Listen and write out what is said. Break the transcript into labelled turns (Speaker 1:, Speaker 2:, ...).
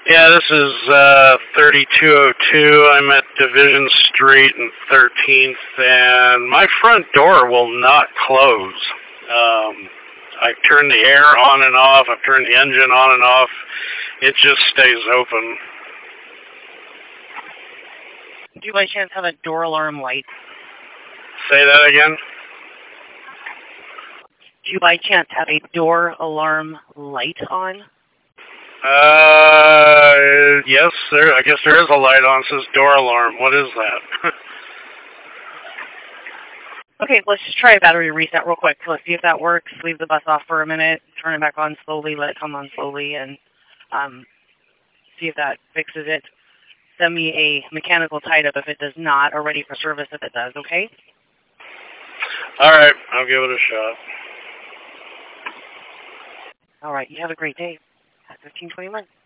Speaker 1: Yeah, this is 3202. I'm at Division Street and 13th, and my front door will not close. I've turned the air on and off. I've turned the engine on and off. It just stays open.
Speaker 2: Do you by chance have a door alarm light?
Speaker 1: Say that again?
Speaker 2: Do you by chance have a door alarm light on?
Speaker 1: Yes, I guess there is a light on. It says door alarm. What is that?
Speaker 2: Okay, let's just try a battery reset real quick. Let's see if that works. Leave the bus off for a minute, turn it back on slowly, let it come on slowly, and see if that fixes it. Send me a mechanical tied-up if it does not, or ready for service if it does, okay?
Speaker 1: All right, I'll give it a shot.
Speaker 2: All right, you have a great day at 1521.